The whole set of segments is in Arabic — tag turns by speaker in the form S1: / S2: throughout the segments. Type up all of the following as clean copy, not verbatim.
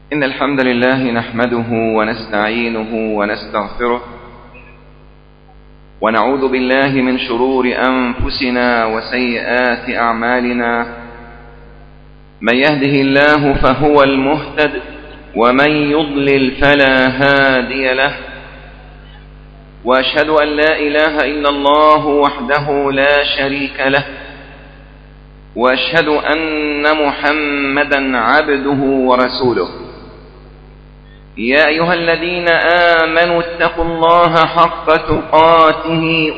S1: إن الحمد لله نحمده ونستعينه ونستغفره ونعوذ بالله من شرور أنفسنا وسيئات أعمالنا. من يهده الله فهو المهتد ومن يضلل فلا هادي له. وأشهد أن لا إله إلا الله وحده لا شريك له، وأشهد أن محمدا عبده ورسوله. يا أيها الذين آمنوا اتقوا الله حق تقاته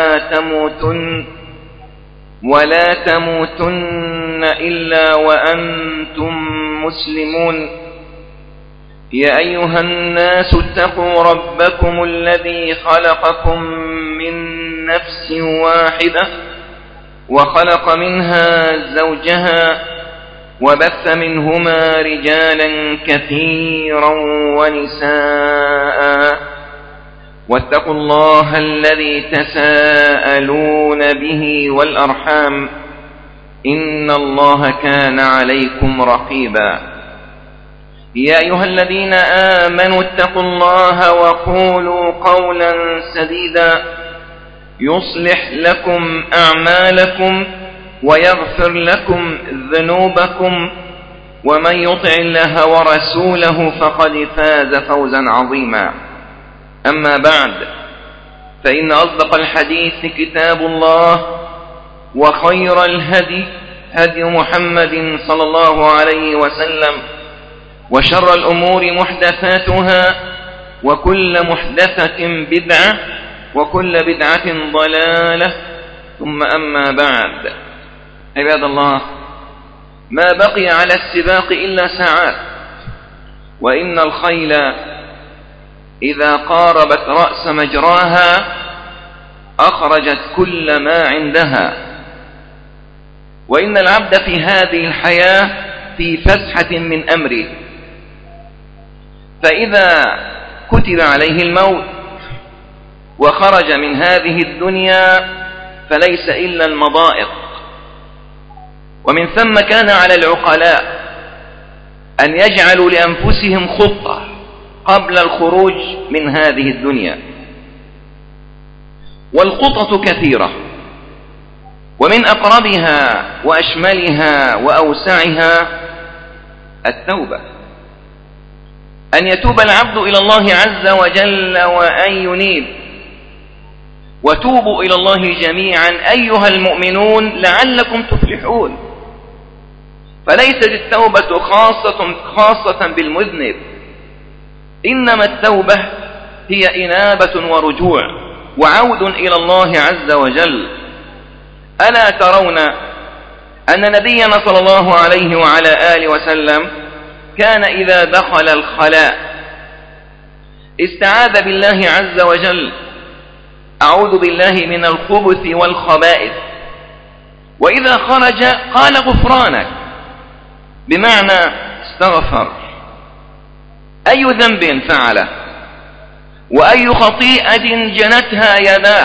S1: ولا تموتن إلا وأنتم مسلمون. يا أيها الناس اتقوا ربكم الذي خلقكم من نفس واحدة وخلق منها زوجها وبث منهما رجالا كثيرا ونساء. واتقوا الله الذي تساءلون به والأرحام إن الله كان عليكم رقيبا. يا أيها الذين آمنوا اتقوا الله وقولوا قولا سديدا يصلح لكم أعمالكم ويغفر لكم ذنوبكم، ومن يطع الله ورسوله فقد فاز فوزا عظيما. أما بعد، فإن أصدق الحديث كتاب الله، وخير الهدي هدي محمد صلى الله عليه وسلم، وشر الأمور محدثاتها، وكل محدثة بدعة، وكل بدعة ضلالة، ثم أما بعد. عباد الله، ما بقي على السباق إلا ساعات، وإن الخيل إذا قاربت رأس مجراها أخرجت كل ما عندها. وإن العبد في هذه الحياة في فسحة من أمره، فإذا كتب عليه الموت وخرج من هذه الدنيا فليس إلا المضائق. ومن ثم كان على العقلاء أن يجعلوا لأنفسهم خطة قبل الخروج من هذه الدنيا. والخطط كثيرة، ومن أقربها وأشملها وأوسعها التوبة، أن يتوب العبد إلى الله عز وجل وأن ينيب. وتوبوا إلى الله جميعا أيها المؤمنون لعلكم تفلحون. فليست التوبة خاصة بالمذنب، إنما التوبة هي إنابة ورجوع وعود إلى الله عز وجل. ألا ترون أن نبينا صلى الله عليه وعلى آله وسلم كان إذا دخل الخلاء استعاذ بالله عز وجل: أعوذ بالله من الخبث والخبائث. وإذا خرج قال غفرانك، بمعنى استغفر. أي ذنب فعله وأي خطيئة جنتها يداه.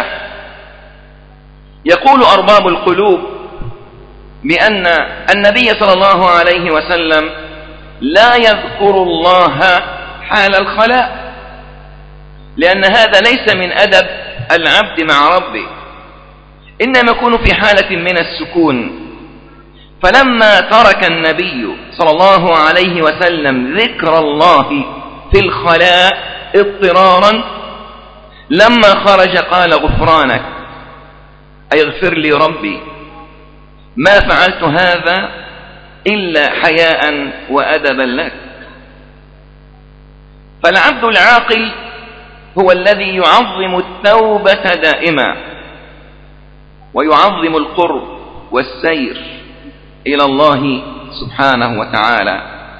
S1: يقول أرباب القلوب بأن النبي صلى الله عليه وسلم لا يذكر الله حال الخلاء، لأن هذا ليس من أدب العبد مع ربه، إنما يكون في حالة من السكون. فلما ترك النبي صلى الله عليه وسلم ذكر الله في الخلاء اضطرارا، لما خرج قال غفرانك، أي اغفر لي ربي، ما فعلت هذا إلا حياء وأدبا لك. فالعبد العاقل هو الذي يعظم التوبة دائما، ويعظم القرب والسير إلى الله سبحانه وتعالى.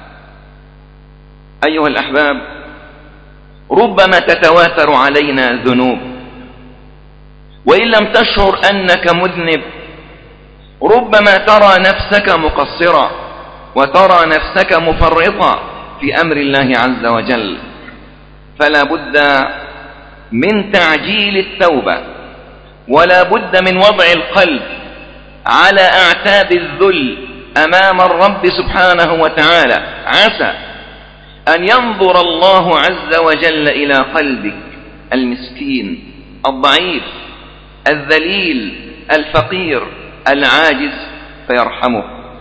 S1: أيها الأحباب، ربما تتواتر علينا ذنوب، وإن لم تشعر أنك مذنب ربما ترى نفسك مقصرا وترى نفسك مفرطا في أمر الله عز وجل. فلا بد من تعجيل التوبة، ولا بد من وضع القلب على أعتاب الذل أمام الرب سبحانه وتعالى، عسى أن ينظر الله عز وجل إلى قلبك المسكين الضعيف الذليل الفقير العاجز فيرحمه.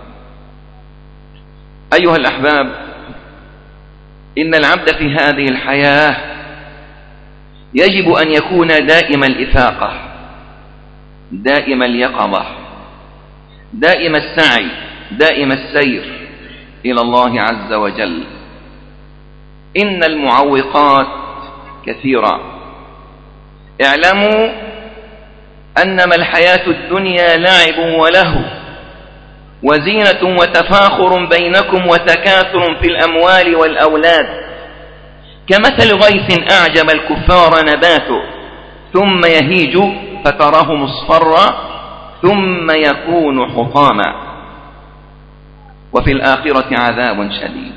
S1: أيها الأحباب، إن العبد في هذه الحياة يجب أن يكون دائم الإفاقة، دائم اليقظة، دائم السعي، دائم السير إلى الله عز وجل. إن المعوقات كثيرة. اعلموا أنما الحياة الدنيا لعب ولهو وزينة وتفاخر بينكم وتكاثر في الأموال والأولاد، كمثل غيث أعجب الكفار نباته ثم يهيج فتراه مصفرا ثم يكون حطاما وفي الآخرة عذاب شديد.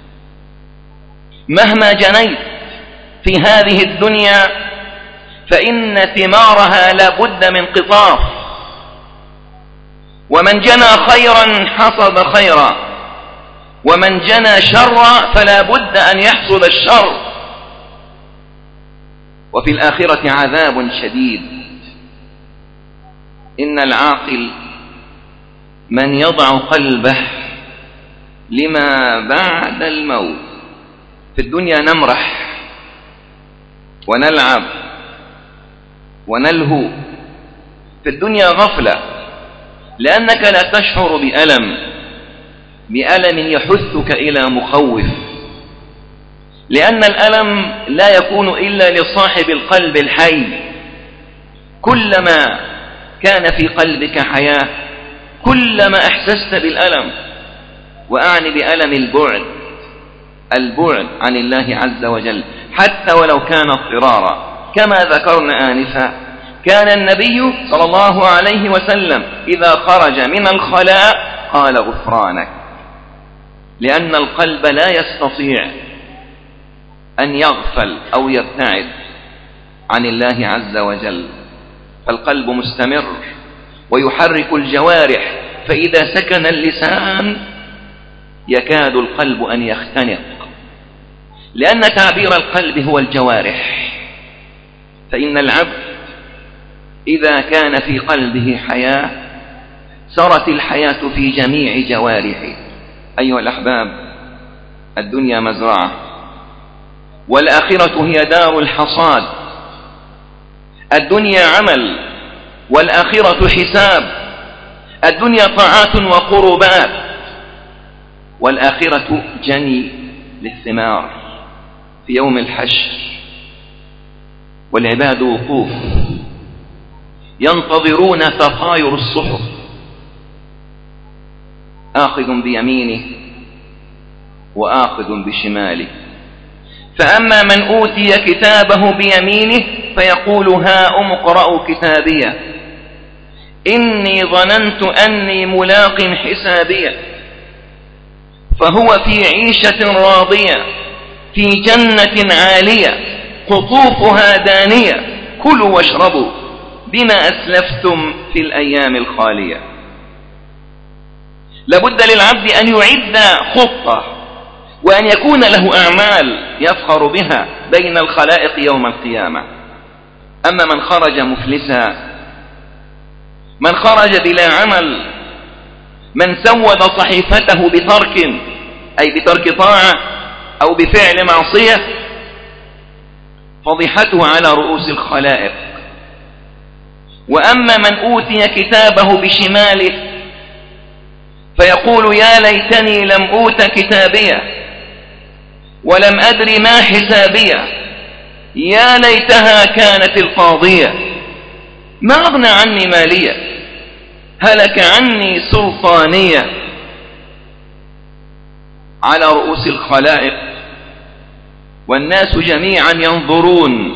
S1: مهما جنيت في هذه الدنيا فإن ثمارها لا بد من قطاف، ومن جنى خيرا حصد خيرا، ومن جنى شرا فلا بد أن يحصد الشر، وفي الآخرة عذاب شديد. إن العاقل من يضع قلبه لما بعد الموت. في الدنيا نمرح ونلعب ونلهو، في الدنيا غفلة، لأنك لا تشعر بألم يحثك إلى مخوف، لأن الألم لا يكون إلا لصاحب القلب الحي. كلما كان في قلبك حياة كلما أحسست بالألم، وأعني بألم البعد عن الله عز وجل، حتى ولو كان اضطرارا. كما ذكرنا آنفا، كان النبي صلى الله عليه وسلم إذا خرج من الخلاء قال غفرانك، لأن القلب لا يستطيع أن يغفل أو يبتعد عن الله عز وجل، فالقلب مستمر ويحرك الجوارح، فإذا سكن اللسان يكاد القلب أن يختنق، لأن تعبير القلب هو الجوارح. فإن العبد إذا كان في قلبه حياة سرت الحياة في جميع جوارحه. أيها الأحباب، الدنيا مزرعة والآخرة هي دار الحصاد. الدنيا عمل والآخرة حساب. الدنيا طاعات وقربات والآخرة جني للثمار في يوم الحشر، والعباد وقوف ينتظرون تطاير الصحف، آخذ بيمينه وآخذ بشماله. فأما من أوتي كتابه بيمينه فيقول هاؤم اقرءوا كتابيه إني ظننت أني ملاق حسابيه، فهو في عيشة راضية في جنة عالية قطوفها دانية كلوا واشربوا بما أسلفتم في الأيام الخالية. لابد للعبد أن يعد خطة وأن يكون له أعمال يفخر بها بين الخلائق يوم القيامة. أما من خرج مفلسا، من خرج بلا عمل، من سود صحيفته بترك، أي بترك طاعة أو بفعل معصية، فضيحته على رؤوس الخلائق. وأما من أوتي كتابه بشماله فيقول يا ليتني لم أوت كتابيه ولم أدر ما حسابيه، يا ليتها كانت القاضية ما أغنى عني مالية هلك عني سلطانية. على رؤوس الخلائق والناس جميعا ينظرون،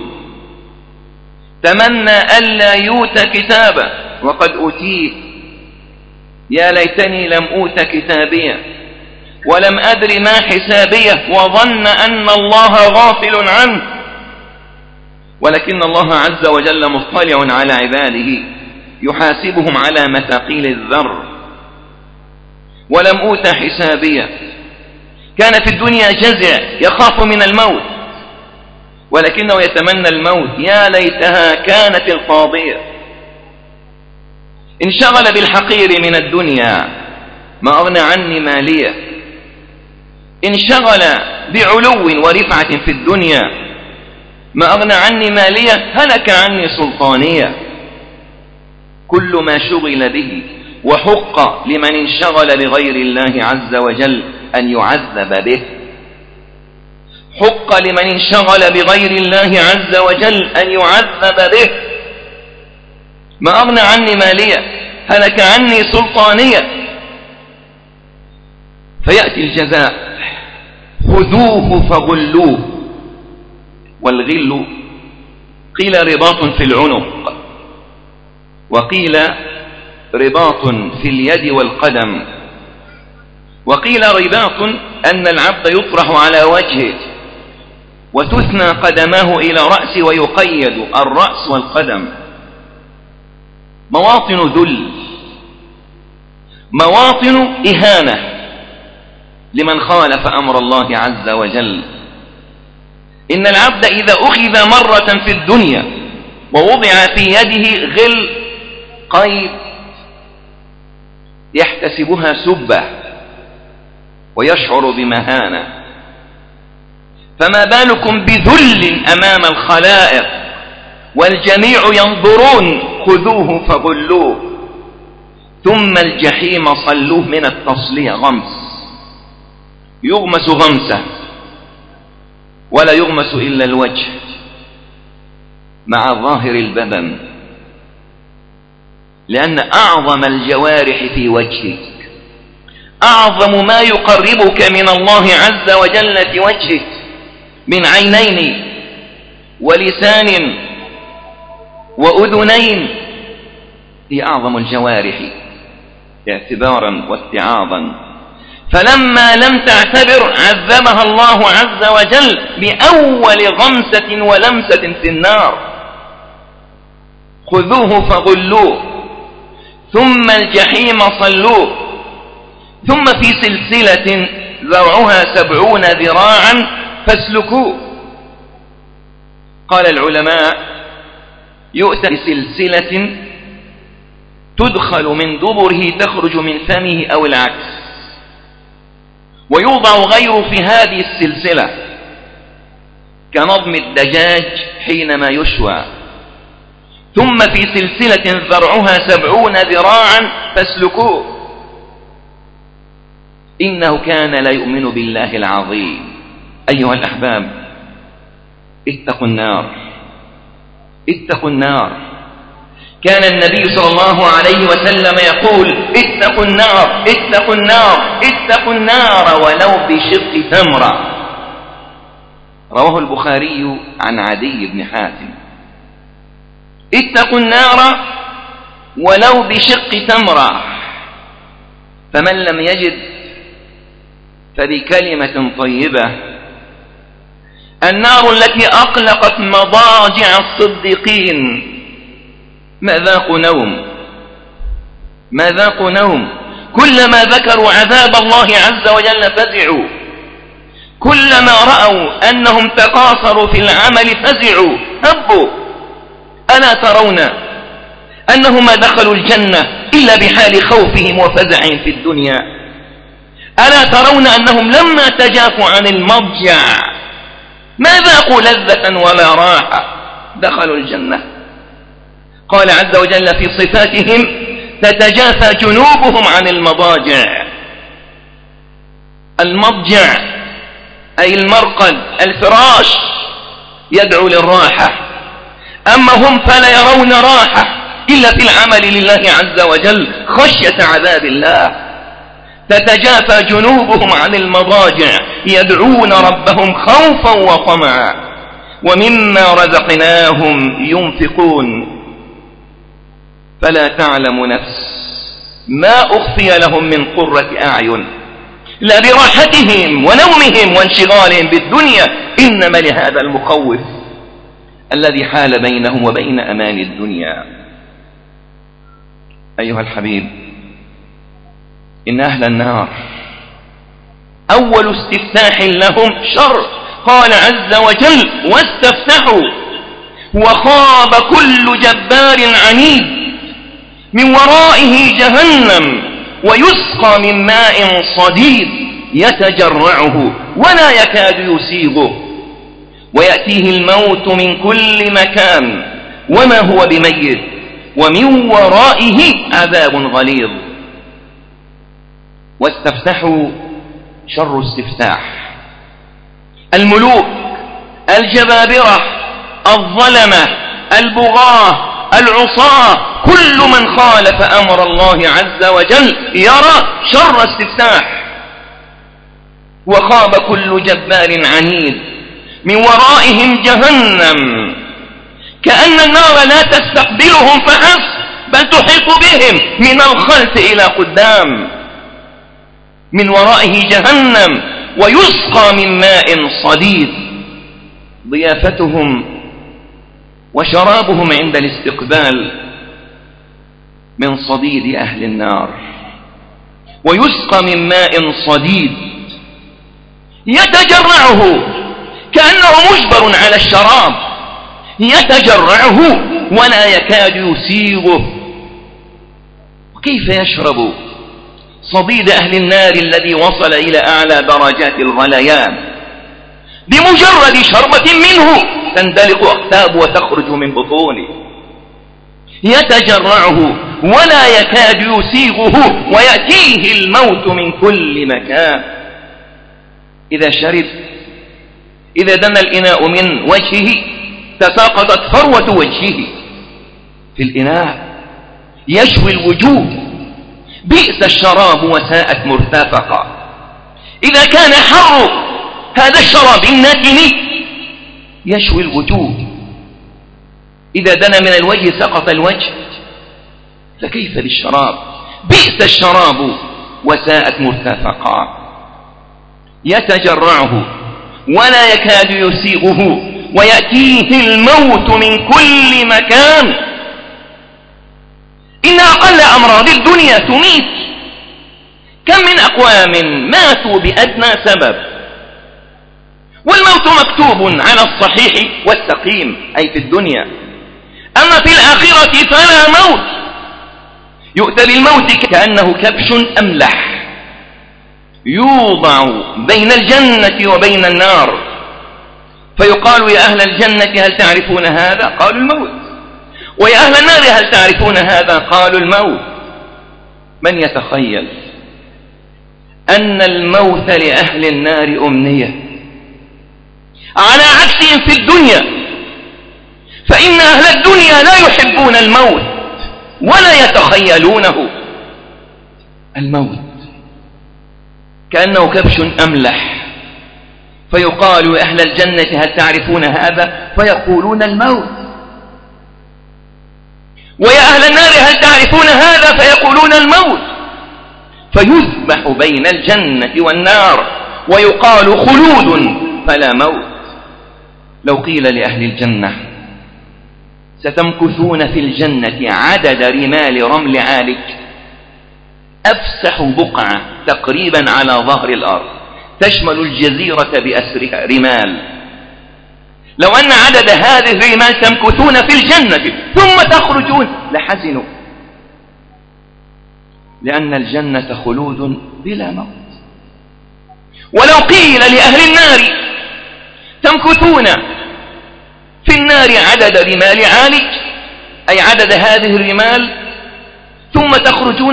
S1: تمنى ألا يؤت كتابه وقد أوتيه، يا ليتني لم أوت كتابيه ولم أدر ما حسابيه، وظن أن الله غافل عنه، ولكن الله عز وجل مطلع على عباده يحاسبهم على مثاقيل الذر. ولم أوت حسابيه كان في الدنيا جزع يخاف من الموت، ولكنه يتمنى الموت، يا ليتها كانت القاضية. انشغل بالحقير من الدنيا، ما أغنى عني مالية. انشغل بعلو ورفعة في الدنيا، ما أغنى عني مالية، هلك عني سلطانية. كل ما شغل به، وحق لمن انشغل بغير الله عز وجل أن يعذب به. حق لمن انشغل بغير الله عز وجل أن يعذب به. ما أغنى عني مالية، هلك عني سلطانية. فيأتي الجزاء: خذوه فغلوه. والغل قيل رباط في العنق، وقيل رباط في اليد والقدم، وقيل رباط أن العبد يطرح على وجهه وتثنى قدماه إلى رأسه ويقيد الرأس والقدم. مواطن ذل، مواطن إهانة لمن خالف أمر الله عز وجل. إن العبد إذا أخذ مرة في الدنيا ووضع في يده غل قيد يحتسبها سبة ويشعر بمهانة، فما بالكم بذل أمام الخلائق والجميع ينظرون؟ خذوه فغلوه ثم الجحيم صلوه. من التصلية غمس، يغمس غمسة ولا يغمس إلا الوجه مع ظاهر البدن، لأن أعظم الجوارح في وجهك، أعظم ما يقربك من الله عز وجل في وجهك من عينين ولسان وأذنين، هي أعظم الجوارح اعتبارا واتعاظا. فلما لم تعتبر عذبها الله عز وجل بأول غمسة ولمسة في النار. خذوه فغلوه ثم الجحيم صلوه ثم في سلسلة ذرعها 70 ذراعا فاسلكوه. قال العلماء: يؤتى بسلسلة تدخل من دبره تخرج من فمه أو العكس، ويوضع غيره في هذه السلسلة كنظم الدجاج حينما يشوى. ثم في سلسلة ذرعها 70 ذراعا فاسلكوه. إنه كان لا يؤمن بالله العظيم. أيها الأحباب، اتقوا النار، اتقوا النار. كان النبي صلى الله عليه وسلم يقول: اتقوا النار، اتقوا النار، اتقوا النار ولو بشق تمرة. رواه البخاري عن عدي بن حاتم. اتقوا النار ولو بشق تمرة. فمن لم يجد فبكلمة طيبة. النار التي أقلقت مضاجع الصديقين ما ذاقوا نوم، ما ذاقوا نوم. كلما ذكروا عذاب الله عز وجل فزعوا، كلما رأوا أنهم تقاصروا في العمل فزعوا هبوا. ألا ترون أنهم ما دخلوا الجنة إلا بحال خوفهم وفزعهم في الدنيا؟ ألا ترون أنهم لما تجافوا عن المضجع ما ذاقوا لذة ولا راحة، دخلوا الجنة؟ قال عز وجل في صفاتهم: تتجافى جنوبهم عن المضاجع. المضجع أي المرقد، الفراش، يدعو للراحة. أما هم فلا يرون راحة إلا في العمل لله عز وجل خشية عذاب الله. تتجافى جنوبهم عن المضاجع يدعون ربهم خوفا وطمعا ومما رزقناهم ينفقون. فلا تعلم نفس ما أخفي لهم من قرة أعين، لا براحتهم ونومهم وانشغالهم بالدنيا، إنما لهذا المخوف الذي حال بينهم وبين أمان الدنيا. أيها الحبيب، إن أهل النار أول استفتاح لهم شر. قال عز وجل: واستفتحوا وخاب كل جبار عنيد من ورائه جهنم ويسقى من ماء صديد يتجرعه ولا يكاد يسيغه ويأتيه الموت من كل مكان وما هو بميت ومن ورائه عذاب غليظ. واستفتحوا شر استفتاح. الملوك، الجبابرة، الظلمة، البغاة، العصاة، كل من خالف أمر الله عز وجل يرى شر استفتاح. وخاب كل جبار عنيد من ورائهم جهنم، كأن النار لا تستقبلهم فحسب بل تحيط بهم من الخلف إلى قدام. من ورائه جهنم ويسقى من ماء صديد. ضيافتهم وشرابهم عند الاستقبال من صديد أهل النار. ويسقى من ماء صديد يتجرعه كأنه مجبر على الشراب، يتجرعه ولا يكاد يسيغه. وكيف يشرب صديد أهل النار الذي وصل إلى أعلى درجات الغليان؟ بمجرد شربة منه تندلق أقتاب وتخرج من بطونه. يتجرعه ولا يكاد يسيغه ويأتيه الموت من كل مكان. إذا شرب، إذا دنا الإناء من وجهه تساقطت فروة وجهه في الإناء، يشوي الوجوه. بئس الشراب وساءت مرتفقا. إذا كان حر هذا الشراب الناتن يشوي الوجوه، إذا دنا من الوجه سقط الوجه، فكيف بالشراب؟ بئس الشراب وساءت مرتفقا. يتجرعه ولا يكاد يسيغه ويأتيه الموت من كل مكان. إن أقل أمراض الدنيا تميت. كم من أقوام ماتوا بأدنى سبب، والموت مكتوب على الصحيح والسقيم أي في الدنيا. أما في الآخرة فلا موت. يؤتى بالموت كأنه كبش أملح يوضع بين الجنة وبين النار، فيقال: يا أهل الجنة هل تعرفون هذا؟ قالوا: الموت. ويا أهل النار هل تعرفون هذا؟ قالوا: الموت. من يتخيل أن الموت لأهل النار أمنية، على عكسهم في الدنيا، فإن أهل الدنيا لا يحبون الموت ولا يتخيلونه. الموت كأنه كبش أملح، فيقال: يا أهل الجنة هل تعرفون هذا؟ فيقولون: الموت. ويا أهل النار هل تعرفون هذا؟ فيقولون: الموت. فيذبح بين الجنة والنار ويقال: خلود فلا موت. لو قيل لأهل الجنة: ستمكثون في الجنة عدد رمال رمل عالج، أفسح بقعة تقريبا على ظهر الأرض تشمل الجزيرة بأسرها رمال، لو أن عدد هذه الرمال تمكثون في الجنة ثم تخرجون لحزنوا، لأن الجنة خلود بلا موت. ولو قيل لأهل النار: تمكثون في النار عدد رمال عالج، أي عدد هذه الرمال، ثم تخرجون،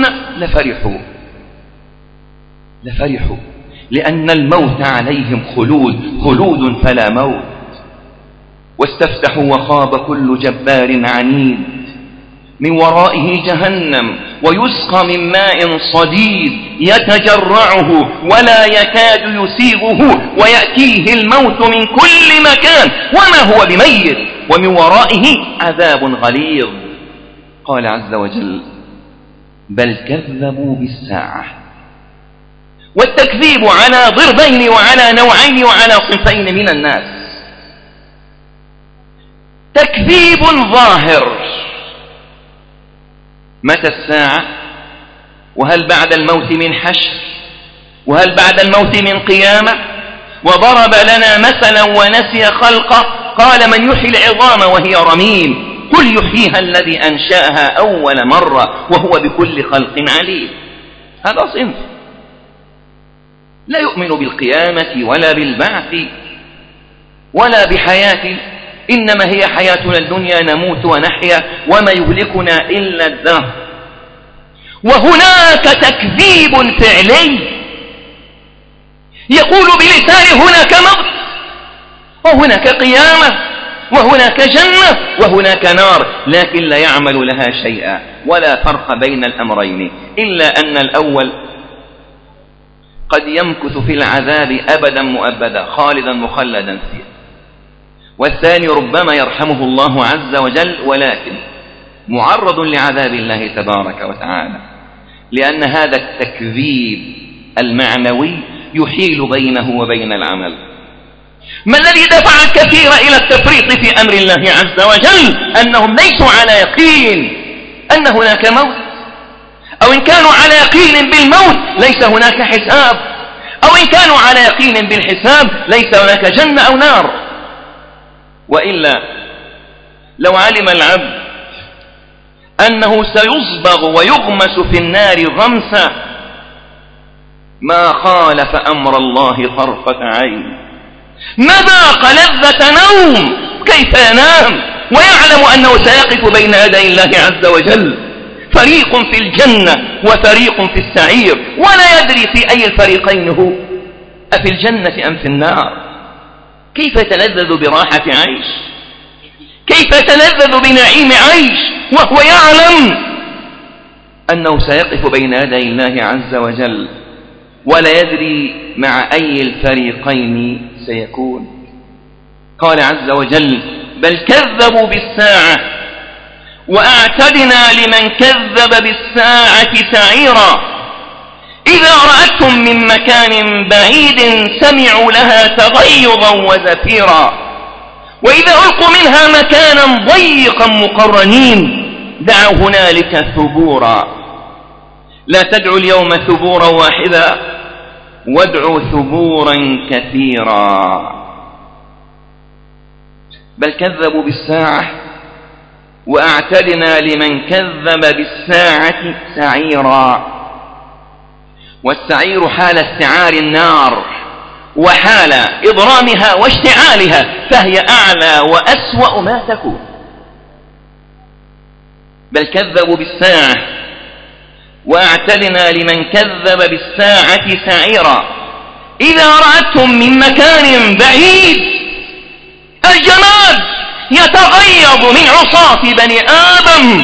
S1: لفرحوا، لأن الموت عليهم خلود فلا موت. واستفتحوا وخاب كل جبار عنيد من ورائه جهنم ويسقى من ماء صديد يتجرعه ولا يكاد يسيغه ويأتيه الموت من كل مكان وما هو بميت ومن ورائه عذاب غليظ. قال عز وجل: بل كذبوا بالساعة. والتكذيب على ضربين وعلى نوعين وعلى صنفين من الناس. تكذيب ظاهر: متى الساعة؟ وهل بعد الموت من حشر؟ وهل بعد الموت من قيامة؟ وضرب لنا مثلا ونسي خلقه، قال من يحيي العظام وهي رميم قل يحييها الذي أنشأها أول مرة وهو بكل خلق عليم. هذا صنف لا يؤمن بالقيامة ولا بالبعث ولا بحياة، إنما هي حياتنا الدنيا نموت ونحيا وما يهلكنا إلا الدهر. وهناك تكذيب فعلي يقول بلسان هناك موت وهناك قيامة وهناك جنة وهناك نار، لكن لا يعمل لها شيئا، ولا فرق بين الأمرين، إلا أن الأول قد يمكث في العذاب أبدا مؤبدا خالدا مخلدا فيه، والثاني ربما يرحمه الله عز وجل ولكن معرض لعذاب الله تبارك وتعالى، لأن هذا التكذيب المعنوي يحيل بينه وبين العمل. ما الذي دفع الكثير إلى التفريط في أمر الله عز وجل؟ أنهم ليسوا على يقين أن هناك موت، أو إن كانوا على يقين بالموت ليس هناك حساب، أو إن كانوا على يقين بالحساب ليس هناك جنة أو نار. وإلا لو علم العبد أنه سيصبغ ويغمس في النار غمسا ما خالف أمر الله طرفة عين، ما ذاق لذة نوم، كيف ينام ويعلم أنه سيقف بين يدي الله عز وجل، فريق في الجنة وفريق في السعير، ولا يدري في أي الفريقين هو، أفي الجنة أم في النار؟ كيف يتلذذ براحة عيش؟ كيف يتلذذ بنعيم عيش وهو يعلم أنه سيقف بين يدي الله عز وجل ولا يدري مع أي الفريقين سيكون؟ قال عز وجل بل كذبوا بالساعة وأعتدنا لمن كذب بالساعة سعيرا إذا رأتهم من مكان بعيد سمعوا لها تغيظا وزفيرا وإذا ألقوا منها مكانا ضيقا مقرنين دعوا هنالك ثبورا لا تدعوا اليوم ثبورا واحدا وادعوا ثبورا كثيرا. بل كذبوا بالساعة وأعتدنا لمن كذب بالساعة سعيرا، والسعير حال استعار النار وحال إضرامها واشتعالها، فهي أعلى وأسوأ ما تكون. بل كذبوا بالساعة وأعتدنا لمن كذب بالساعة سعيرا إذا رأتهم من مكان بعيد. الجماد يتغيظ من عصاة بني آدم،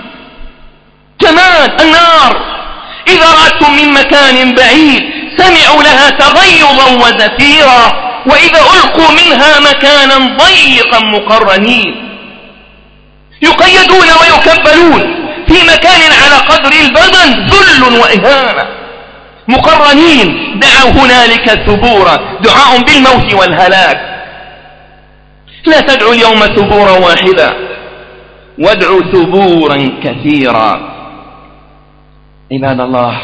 S1: جماد النار إذا رأتهم من مكان بعيد سمعوا لها تغيظا وزفيرا وإذا ألقوا منها مكانا ضيقا مقرنين يقيدون ويكبلون في مكان على قدر البدن ذل وإهانة مقرنين دعوا هنالك ثبورا، دعاء بالموت والهلاك. لا تدعوا اليوم ثبورا واحدا وادعوا ثبورا كثيرا. عباد الله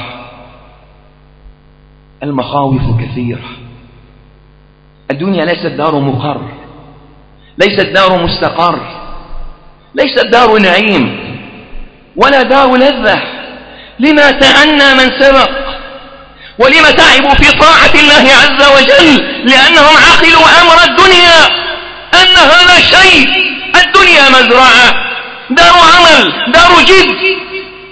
S1: المخاوف كثيرة، الدنيا ليست دار مقر، ليست دار مستقر، ليست دار نعيم ولا دار لذة. لما تعنى من سبق ولما تعبوا في طاعة الله عز وجل؟ لأنهم عقلوا أمر الدنيا أنها لا شيء، الدنيا مزرعة، دار عمل، دار جد.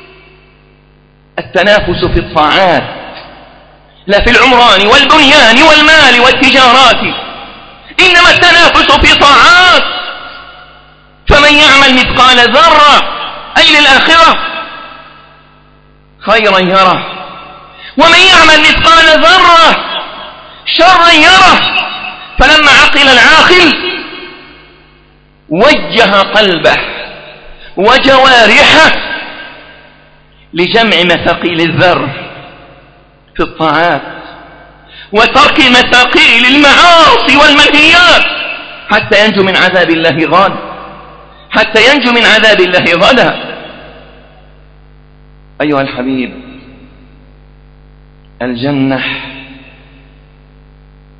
S1: التنافس في الطاعات لا في العمران والبنيان والمال والتجارات، إنما التنافس في طاعات. فمن يعمل مثقال ذرة أي للآخرة خيرا يره، ومن يعمل مثقال ذرة شرا يره. فلما عقل العاقل وجه قلبه وجوارحه لجمع مثاقيل الذر في الطاعات وترك مثاقيل المعاصي والمنهيات حتى ينجو من عذاب الله غدا، حتى ينجو من عذاب الله غدا. أيها الحبيب، الجنة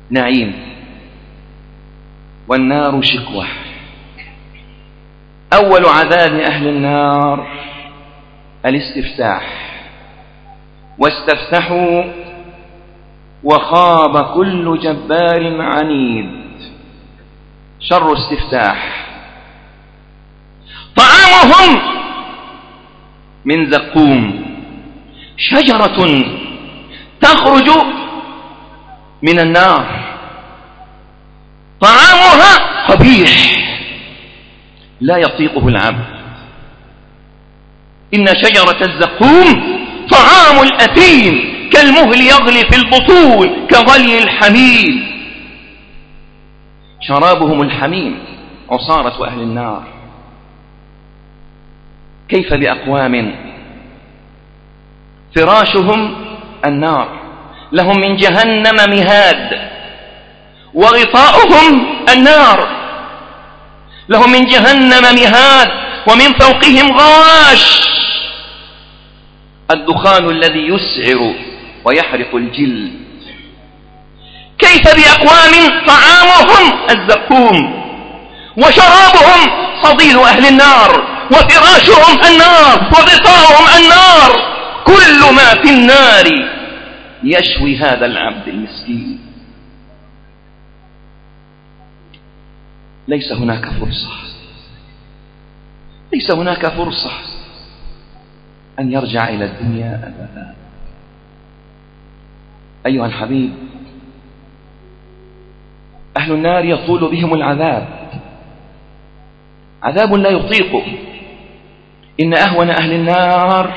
S1: نعيم، والنار شكوة. أول عذاب أهل النار الاستفتاح، واستفتحوا وخاب كل جبار عنيد. شر استفتاح. طعامهم من زقوم، شجرة تخرج من النار، طعامها قبيح لا يطيقه العبد. إن شجرة الزقوم طعام الأثيم كالمهل يغلي في البطون كغلي الحميم. شرابهم الحميم، عصارة أهل النار. كيف بأقوام فراشهم النار، لهم من جهنم مهاد، وغطاؤهم النار، لهم من جهنم مهاد ومن فوقهم غواش، الدخان الذي يسعر ويحرق الجلد. كيف بأقوام طعامهم الزقوم وشرابهم صديد أهل النار وفراشهم النار وغطاؤهم النار، كل ما في النار يشوي هذا العبد المسكين. ليس هناك فرصة، ليس هناك فرصة أن يرجع إلى الدنيا أبدا. أيها الحبيب، أهل النار يطول بهم العذاب، عذاب لا يطيقه. إن أهون أهل النار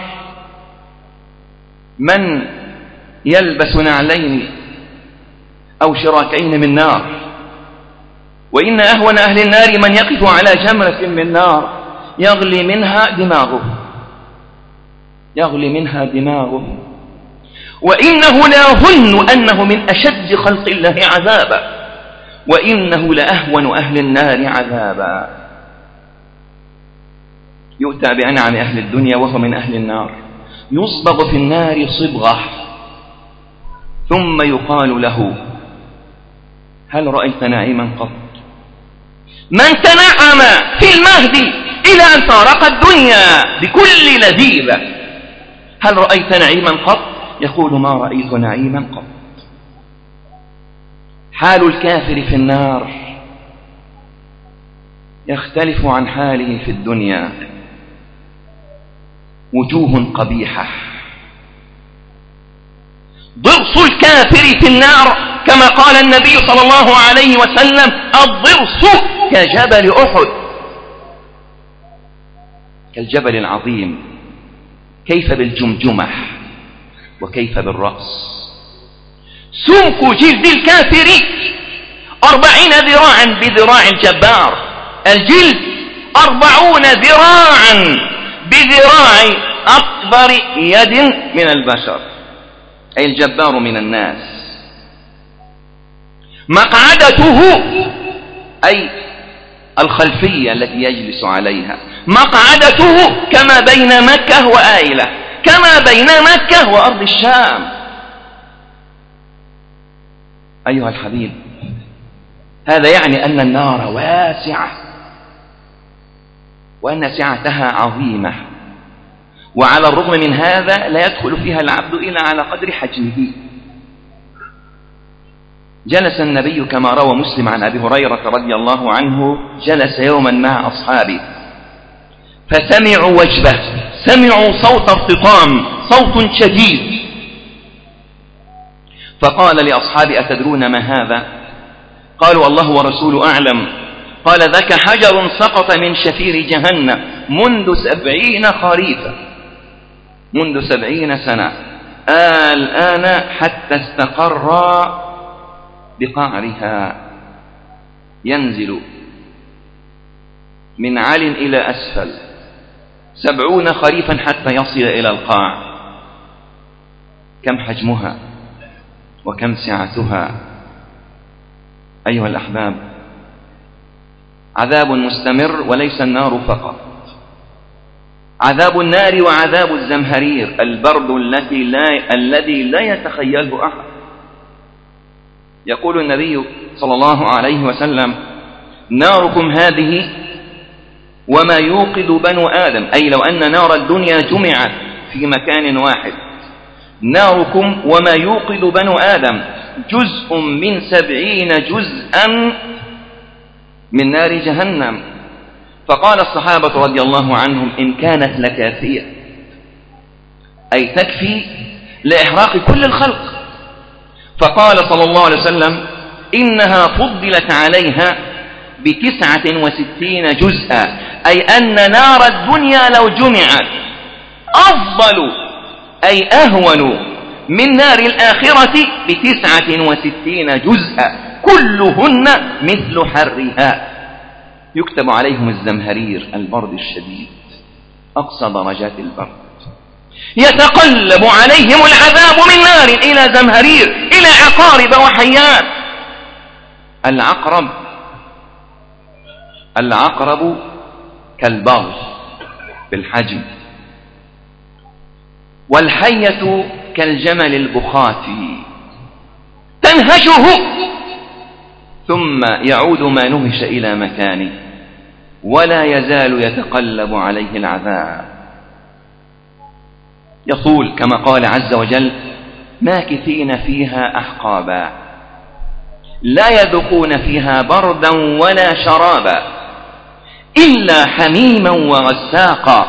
S1: من يلبس نعلين أو شراكين من نار، وإن أهون أهل النار من يقف على جمرة من نار يغلي منها دماغه، يغلي منها دماغه. وإنه لأظن أنه من أشد خلق الله عذابا، وإنه لأهون أهل النار عذابا. يؤتى بأنعم أهل الدنيا وهو من أهل النار، يصبغ في النار صبغة، ثم يقال له: هل رأيت نعيما قط؟ من تنعم في المهد إلى أن فارق الدنيا بكل لذيذة، هل رأيت نعيما قط؟ يقول: ما رأيت نعيما قط. حال الكافر في النار يختلف عن حاله في الدنيا. وجوه قبيحة. ضرس الكافر في النار كما قال النبي صلى الله عليه وسلم: الضرس كجبل أحد، كالجبل العظيم. كيف بالجمجمة وكيف بالرأس. سمك جلد الكافر 40 ذراعا بذراع الجبار، الجلد 40 ذراعا بذراع أكبر يد من البشر، أي الجبار من الناس. مقعدته أي الخلفية التي يجلس عليها، مقعدته كما بين مكة وآيلة، كما بين مكة وأرض الشام. أيها الحبيب، هذا يعني أن النار واسعة، وأن سعتها عظيمة، وعلى الرغم من هذا لا يدخل فيها العبد إلا على قدر حجمه. جلس النبي كما روى مسلم عن أبي هريرة رضي الله عنه، جلس يوما مع أصحابه فسمعوا وجبه، سمعوا صوت ارتطام، صوت شديد، فقال لأصحابه: أتدرون ما هذا؟ قالوا: الله ورسوله أعلم. قال: ذاك حجر سقط من شفير جهنم منذ 70 خريفا، منذ 70 سنة، الآن حتى استقر بقعرها، ينزل من عال إلى أسفل 70 خريفا حتى يصل إلى القاع. كم حجمها وكم سعتها. أيها الأحباب، عذاب مستمر، وليس النار فقط، عذاب النار وعذاب الزمهرير، البرد الذي لا يتخيله أحد. يقول النبي صلى الله عليه وسلم: ناركم هذه وما يوقد بنو آدم، أي لو أن نار الدنيا جمعت في مكان واحد، ناركم وما يوقد بنو آدم جزء من 70 جزءا من نار جهنم. فقال الصحابة رضي الله عنهم: إن كانت لكافية، أي تكفي لإحراق كل الخلق. فقال صلى الله عليه وسلم: إنها فضلت عليها ب69 جزءا، أي أن نار الدنيا لو جمعت أفضل أي أهون من نار الآخرة ب69 جزءا، كلهن مثل حرها، يكتب عليهم الزمهرير، البرد الشديد، أقصى درجات البرد، يتقلب عليهم العذاب من نار إلى زمهرير إلى عقارب وحيات. العقرب كالبغل بالحجم، والحية كالجمل البخاتي، تنهشه ثم يعود ما نهش إلى مكانه، ولا يزال يتقلب عليه العذاب، يطول كما قال عز وجل: ماكثين فيها أحقابا لا يذوقون فيها بردا ولا شرابا إلا حميما وغساقا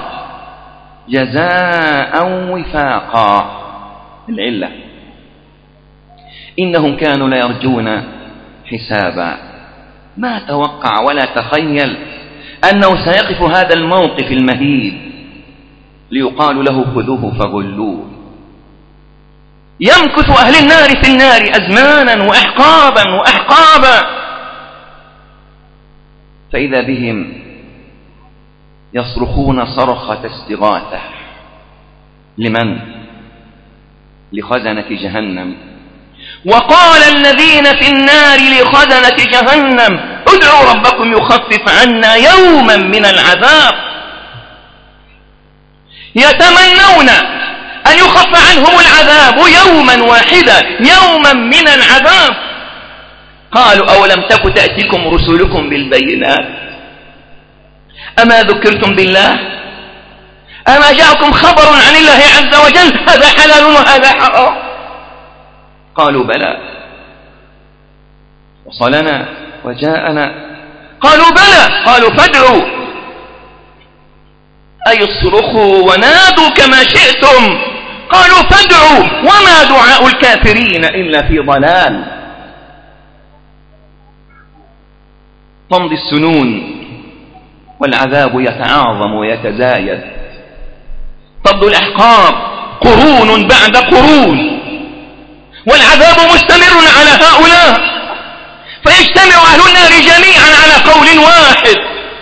S1: جزاء وفاقا. العلة: إنهم كانوا لا يرجون حسابا. ما توقع ولا تخيل أنه سيقف هذا الموقف المهيب ليقال له: خذوه فغلوه. يمكث أهل النار في النار أزمانا وأحقابا، فإذا بهم يصرخون صرخة استغاثة. لمن؟ لخزنة جهنم. وقال الذين في النار لخزنة جهنم: ادعوا ربكم يخفف عنا يوما من العذاب. يتمنون أن يخفف عنهم العذاب يوما واحدا، يوما من العذاب. قالوا: أولم تك تأتيكم رسلكم بالبينات؟ أما ذكرتم بالله؟ أما جاءكم خبر عن الله عز وجل هذا حلال وهذا حرام؟ قالوا: بلى، وصلنا وجاءنا. قالوا: بلى. قالوا: فادعوا، أي اصرخوا ونادوا كما شئتم. قالوا: فادعوا، وما دعاء الكافرين إلا في ضلال. تمضي السنون والعذاب يتعاظم ويتزايد، تبدو الأحقاب قرون بعد قرون، والعذاب مستمر على هؤلاء، فيجتمع أهل النار جميعا على قول واحد: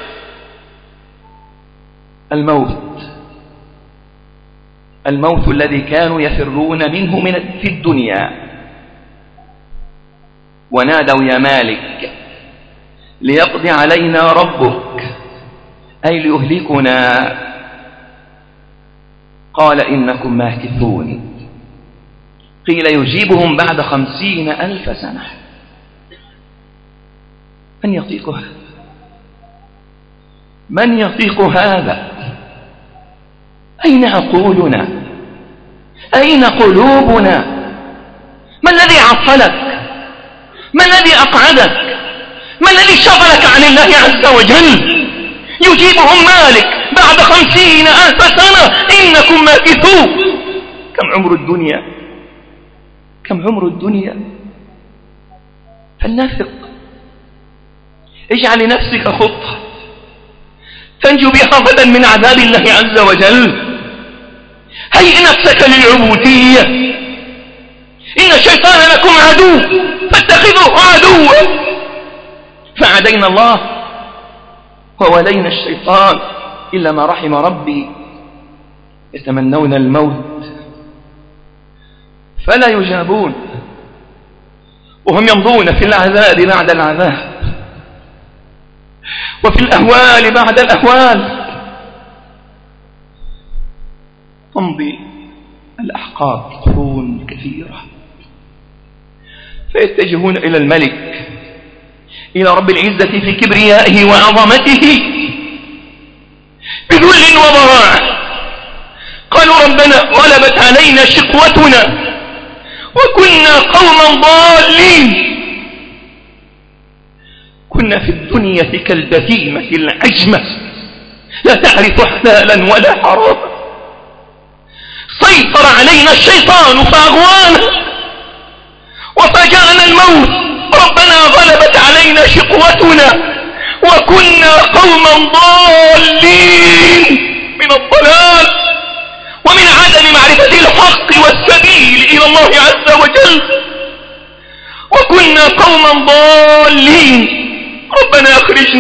S1: الموت الذي كانوا يفرون منه في الدنيا. ونادوا: يا مالك ليقضي علينا ربك، أي ليهلكنا. قال: إنكم ماكثون. قيل: يجيبهم بعد 50,000 سنة. من يطيقها؟ من يطيق هذا؟ أين عقولنا؟ أين قلوبنا؟ ما الذي عطلك؟ ما الذي أقعدك؟ ما الذي شغلك عن الله عز وجل؟ يجيبهم مالك بعد 50,000 سنة، إنكم ماكثون. كم عمر الدنيا؟ كم عمر الدنيا؟ فلنثق، اجعل لنفسك خطة تنجو بها غدا من عذاب الله عز وجل. هيئ نفسك للعبودية. إن الشيطان لكم عدو فاتخذوه عدوا، فعدينا الله وولينا الشيطان إلا ما رحم ربي. يتمنون الموت فلا يجابون، وهم يمضون في العذاب بعد العذاب، وفي الأهوال بعد الأهوال. تمضي الأحقاب قرون كثيرة، فيتجهون إلى الملك، إلى رب العزة في كبريائه وعظمته بذل وضراعه. قالوا ربنا غلبت علينا شقوتنا وكنا قوما ضالين. كنا في الدنيا كالبهيمة العجمة لا تعرف حلالا ولا حراما. سيطر علينا الشيطان فأغوانا وفجأنا الموت. ربنا غلبت علينا شقوتنا وكنا قوما ضالين من الضلال ومن عدم معرفة الحق والسبيل إلى الله عز وجل، وكنا قوما ضالين. ربنا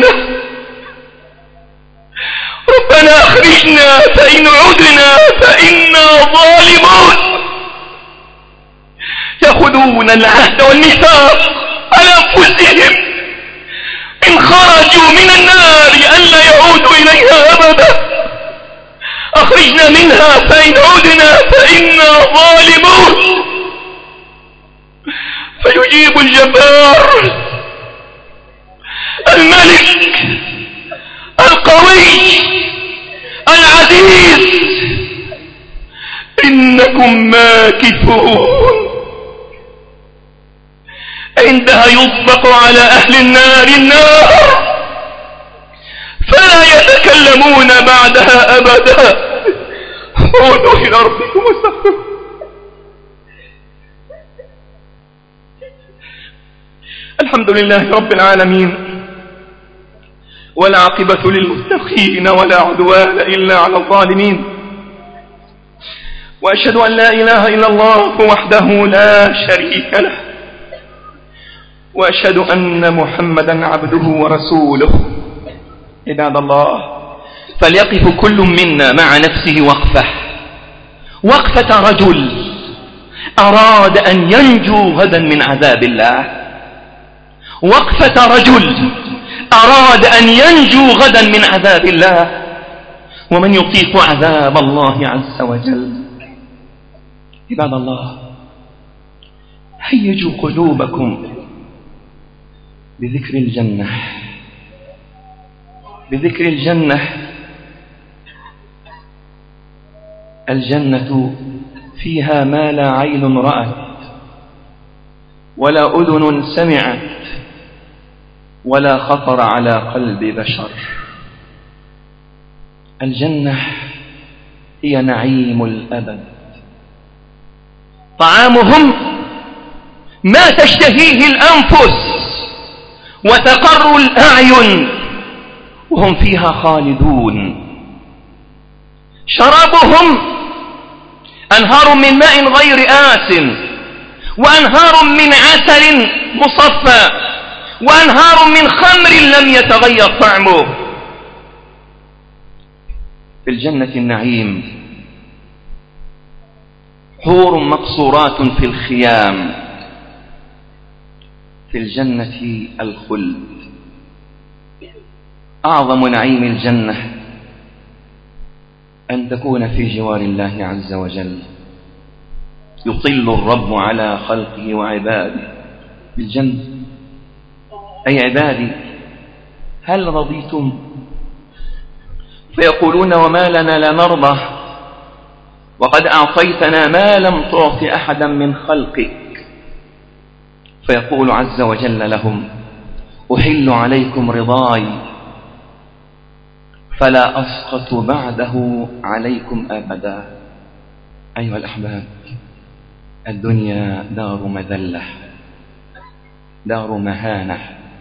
S1: أخرجنا فإن عدنا فإنا ظالمون. يأخذون العهد والميثاق على أنفسهم إن خرجوا من النار ألا يعودوا إليها أبدا. أخرجنا منها فإن عدنا فإنا ظالمون. فيجيب الجبار الملك القوي العزيز: إنكم ماكثون. عندها يطبق على أهل النار النار فلا يتكلمون بعدها أبدا. عودوا إلى ربكم واستغفروه. الحمد لله رب العالمين، والعاقبة للمتقين ولا عدوان إلا على الظالمين. وأشهد أن لا إله إلا الله وحده لا شريك له، وأشهد أن محمدا عبده ورسوله. عباد الله، فليقف كل منا مع نفسه وقفة رجل أراد أن ينجو غدا من عذاب الله. وقفة رجل أراد أن ينجو غدا من عذاب الله. ومن يطيق عذاب الله عز وجل؟ عباد الله، هيجوا قلوبكم بذكر الجنة. الجنة فيها ما لا عين رأت ولا أذن سمعت ولا خطر على قلب بشر. الجنة هي نعيم الأبد. طعامهم ما تشتهيه الأنفس وتقر الأعين وهم فيها خالدون. شرابهم أنهار من ماء غير آسن، وأنهار من عسل مصفى، وأنهار من خمر لم يتغير طعمه. في الجنة النعيم، حور مقصورات في الخيام. في الجنة الخلد. أعظم نعيم الجنة أن تكون في جوار الله عز وجل. يطل الرب على خلقه وعباده بالجنة. أي عبادي هل رضيتم؟ فيقولون وما لنا لا نرضى وقد أعطيتنا ما لم تعط أحدا من خلقك. فيقول عز وجل لهم أحل عليكم رضاي فلا أسقط بعده عليكم أبدا. أيها الأحباب، الدنيا دار مذلة، دار مهانة.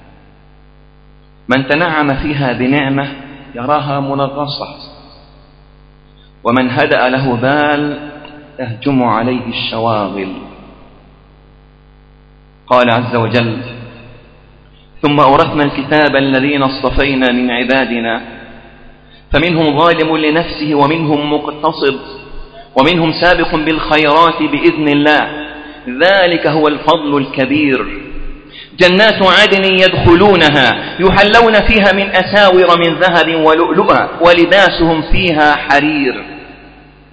S1: من تنعم فيها بنعمة يراها منغصة، ومن هدأ له بال تهجم عليه الشواغل. قال عز وجل ثم أورثنا الكتاب الذين اصطفينا من عبادنا فمنهم ظالم لنفسه ومنهم مقتصد ومنهم سابق بالخيرات بإذن الله ذلك هو الفضل الكبير. جنات عدن يدخلونها يحلون فيها من أساور من ذهب ولؤلؤا ولباسهم فيها حرير.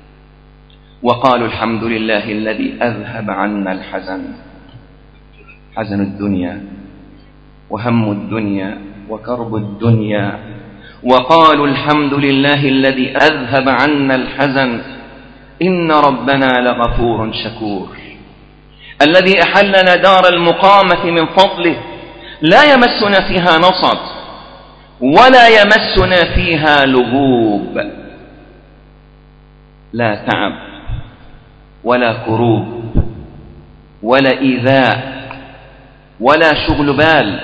S1: وقالوا الحمد لله الذي أذهب عنا الحزن حزن الدنيا وهم الدنيا وكرب الدنيا، وقالوا الحمد لله الذي أذهب عنا الحزن إن ربنا لغفور شكور، الذي أحلنا دار المقامة من فضله لا يمسنا فيها نصب ولا يمسنا فيها لغوب، لا تعب ولا كروب ولا إيذاء ولا شغل بال.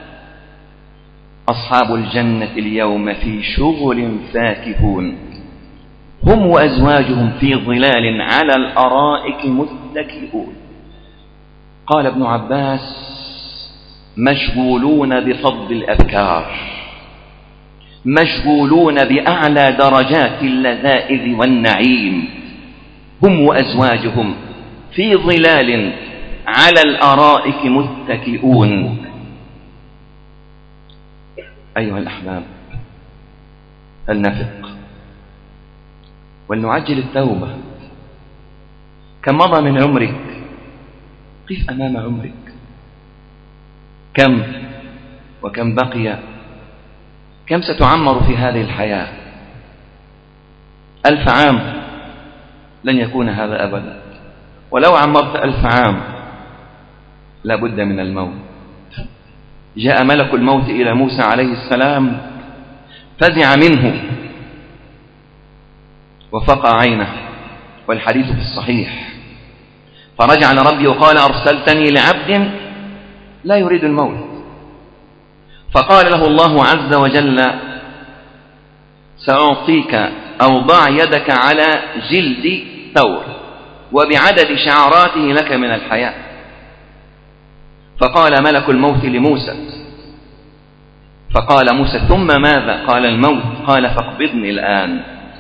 S1: أصحاب الجنة اليوم في شغل فاكهون، هم وأزواجهم في ظلال على الأرائك متكئون. قال ابن عباس: مشغولون بفضل الأبكار، مشغولون بأعلى درجات اللذائذ والنعيم، هم وأزواجهم في ظلال على الأرائك متكئون. أيها الأحباب، فلنفق ولنعجل التوبة. كم مضى من عمرك؟ قف أمام عمرك، كم وكم بقي؟ كم ستعمر في هذه الحياة؟ 1000 عام؟ لن يكون هذا أبدا. ولو عمرت 1000 عام لا بد من الموت. جاء ملك الموت إلى موسى عليه السلام فزع منه وفقع عينه، والحديث في الصحيح، فرجع لربي وقال: أرسلتني لعبد لا يريد الموت. فقال له الله عز وجل: سأعطيك أو ضع يدك على جلد ثور وبعدد شعراته لك من الحياة. فقال ملك الموت لموسى، فقال موسى: ثم ماذا؟ قال: الموت. قال: فاقبضني الآن.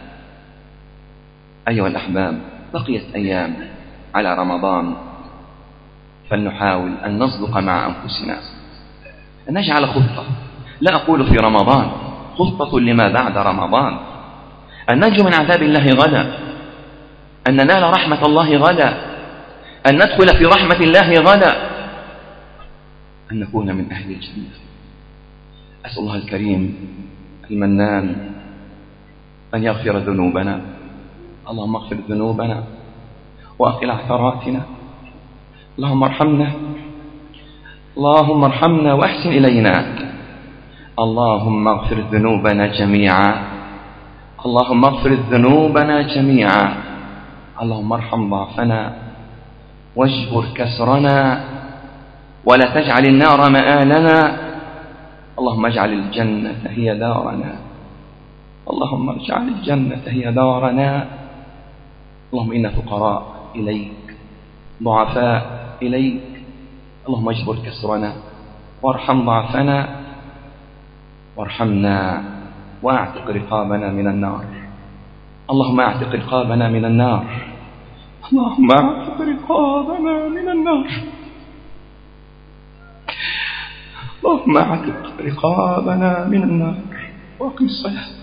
S1: أيها الأحباب، بقيت أيام على رمضان، فلنحاول أن نصدق مع أنفسنا، أن نجعل خطة، لا أقول في رمضان، خطة لما بعد رمضان، أن ننجو من عذاب الله غدا، أن ننال رحمة الله غدا، أن ندخل في رحمة الله غدا، أن نكون من أهل الجنة. أسأل الله الكريم المنان أن يغفر ذنوبنا. اللهم اغفر ذنوبنا وأقل عثراتنا. اللهم ارحمنا، اللهم ارحمنا وأحسن إلينا. اللهم اغفر ذنوبنا جميعا، اللهم اغفر ذنوبنا جميعا. اللهم ارحم ضعفنا واجبر كسرنا ولا تجعل النار مآلنا. اللهم اجعل الجنة هي دارنا، اللهم اجعل الجنة هي دارنا. اللهم إنا فقراء إليك ضعفاء إليك، اللهم اجبر كسرنا وارحم ضعفنا وارحمنا واعتق رقابنا من النار. اللهم اعتق رقابنا من النار، اللهم اعتق رقابنا من النار، اللهم اعتق رقابنا من النار. وأقم الصلاة.